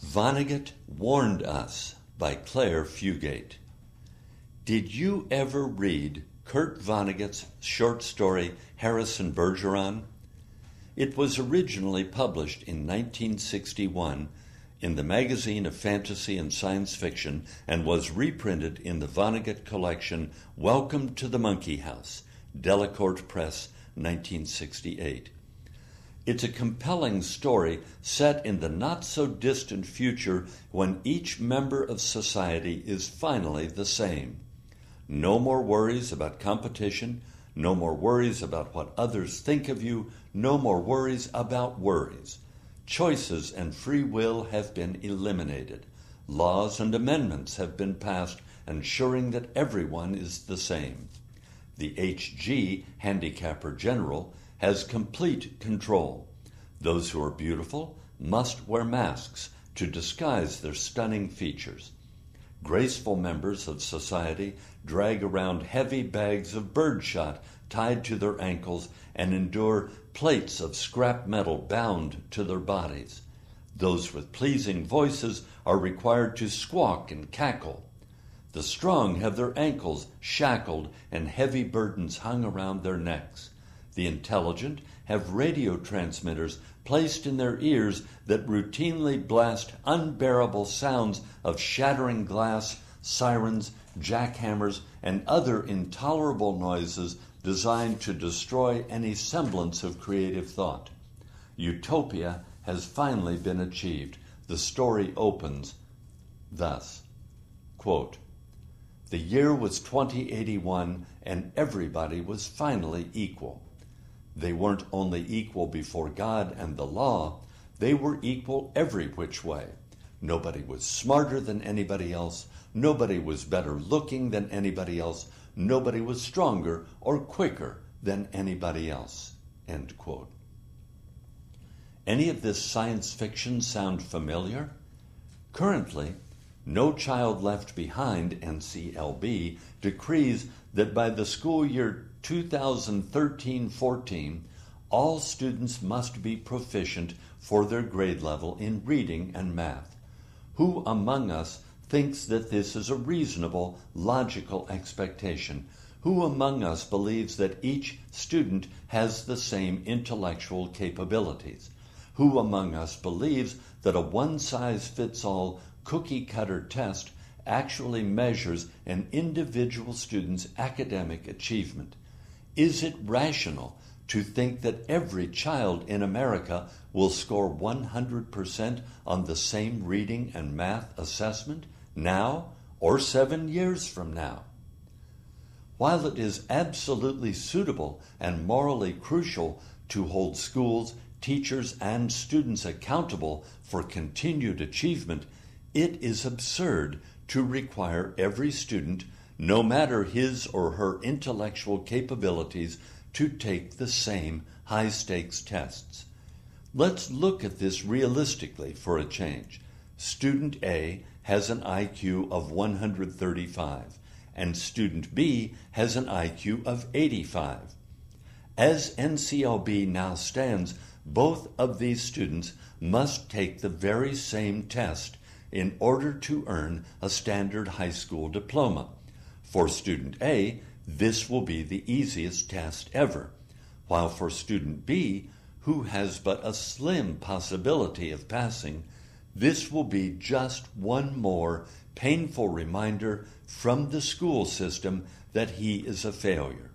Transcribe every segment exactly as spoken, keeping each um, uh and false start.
Vonnegut Warned Us by Claire Fugate. Did you ever read Kurt Vonnegut's short story Harrison Bergeron? It was originally published in nineteen sixty-one in the Magazine of Fantasy and Science Fiction and was reprinted in the Vonnegut collection Welcome to the Monkey House, Delacorte Press, nineteen sixty-eight. It's a compelling story set in the not-so-distant future when each member of society is finally the same. No more worries about competition, no more worries about what others think of you, no more worries about worries. Choices and free will have been eliminated. Laws and amendments have been passed ensuring that everyone is the same. The H G Handicapper General has complete control. Those who are beautiful must wear masks to disguise their stunning features. Graceful members of society drag around heavy bags of birdshot tied to their ankles and endure plates of scrap metal bound to their bodies. Those with pleasing voices are required to squawk and cackle. The strong have their ankles shackled and heavy burdens hung around their necks. The intelligent have radio transmitters placed in their ears that routinely blast unbearable sounds of shattering glass, sirens, jackhammers, and other intolerable noises designed to destroy any semblance of creative thought. Utopia has finally been achieved. The story opens thus, quote, "The year was twenty eighty-one and everybody was finally equal. They weren't only equal before God and the law, they were equal every which way. Nobody was smarter than anybody else, nobody was better looking than anybody else, nobody was stronger or quicker than anybody else." End quote. Any of this science fiction sound familiar? Currently, No Child Left Behind, N C L B, decrees that by the school year two thousand thirteen fourteen, all students must be proficient for their grade level in reading and math. Who among us thinks that this is a reasonable, logical expectation? Who among us believes that each student has the same intellectual capabilities? Who among us believes that a one-size-fits-all cookie-cutter test actually measures an individual student's academic achievement? Is it rational to think that every child in America will score one hundred percent on the same reading and math assessment now or seven years from now? While it is absolutely suitable and morally crucial to hold schools, teachers, and students accountable for continued achievement, it is absurd to require every student, no matter his or her intellectual capabilities, to take the same high-stakes tests. Let's look at this realistically for a change. Student A has an I Q of one hundred thirty-five, and student B has an I Q of eighty-five. As N C L B now stands, both of these students must take the very same test in order to earn a standard high school diploma. For student A, this will be the easiest test ever, while for student B, who has but a slim possibility of passing, this will be just one more painful reminder from the school system that he is a failure.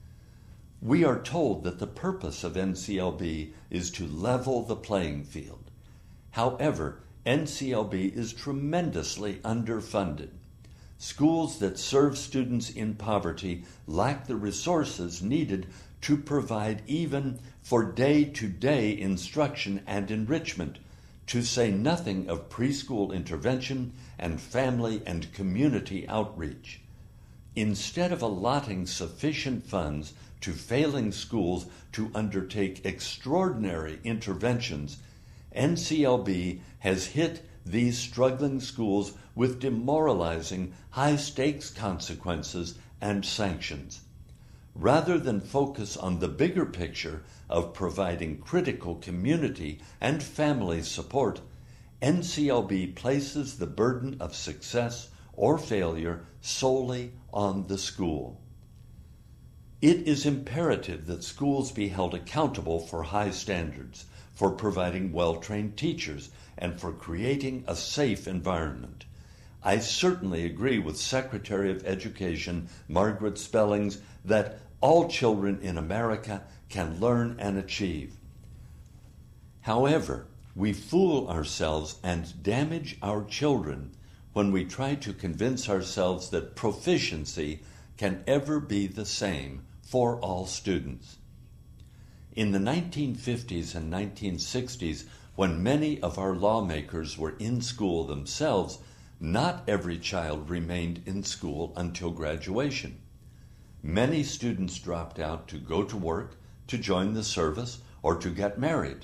We are told that the purpose of N C L B is to level the playing field. However, N C L B is tremendously underfunded. Schools that serve students in poverty lack the resources needed to provide even for day-to-day instruction and enrichment, to say nothing of preschool intervention and family and community outreach. Instead of allotting sufficient funds to failing schools to undertake extraordinary interventions, N C L B has hit these struggling schools with demoralizing high-stakes consequences and sanctions. Rather than focus on the bigger picture of providing critical community and family support, N C L B places the burden of success or failure solely on the school. It is imperative that schools be held accountable for high standards, for providing well-trained teachers, and for creating a safe environment. I certainly agree with Secretary of Education Margaret Spellings that all children in America can learn and achieve. However, we fool ourselves and damage our children when we try to convince ourselves that proficiency can ever be the same for all students. In the nineteen fifties and nineteen sixties, when many of our lawmakers were in school themselves, not every child remained in school until graduation. Many students dropped out to go to work, to join the service, or to get married.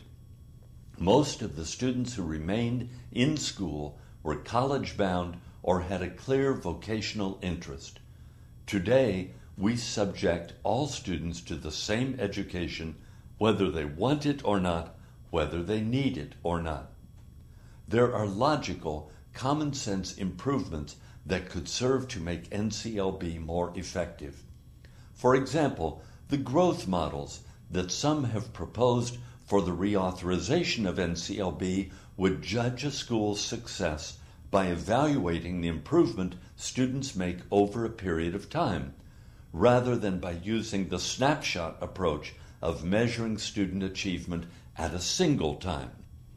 Most of the students who remained in school were college-bound or had a clear vocational interest. Today, we subject all students to the same education, whether they want it or not, whether they need it or not. There are logical, common-sense improvements that could serve to make N C L B more effective. For example, the growth models that some have proposed for the reauthorization of N C L B would judge a school's success by evaluating the improvement students make over a period of time, rather than by using the snapshot approach of measuring student achievement at a single time.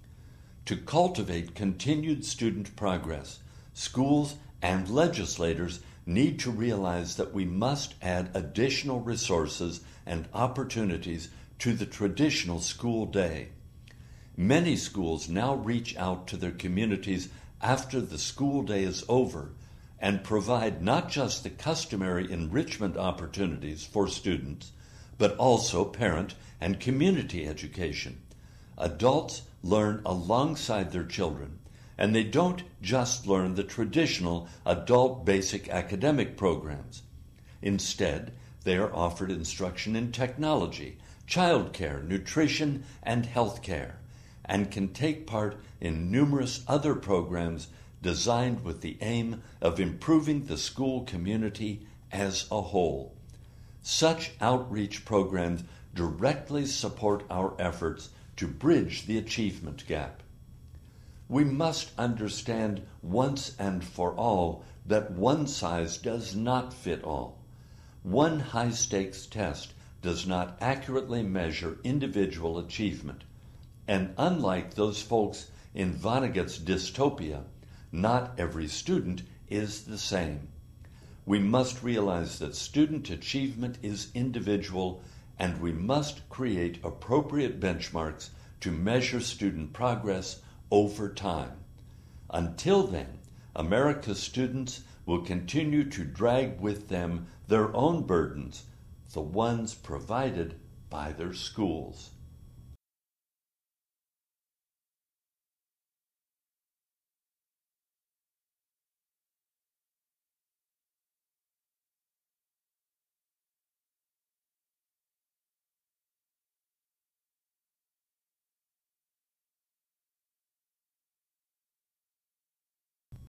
To cultivate continued student progress, schools and legislators need to realize that we must add additional resources and opportunities to the traditional school day. Many schools now reach out to their communities after the school day is over and provide not just the customary enrichment opportunities for students, but also parent and community education. Adults learn alongside their children, and they don't just learn the traditional adult basic academic programs. Instead, they are offered instruction in technology, childcare, nutrition, and health care, and can take part in numerous other programs designed with the aim of improving the school community as a whole. Such outreach programs directly support our efforts to bridge the achievement gap. We must understand once and for all that one size does not fit all. One high-stakes test does not accurately measure individual achievement. And unlike those folks in Vonnegut's dystopia, not every student is the same. We must realize that student achievement is individual, and we must create appropriate benchmarks to measure student progress over time. Until then, America's students will continue to drag with them their own burdens, the ones provided by their schools.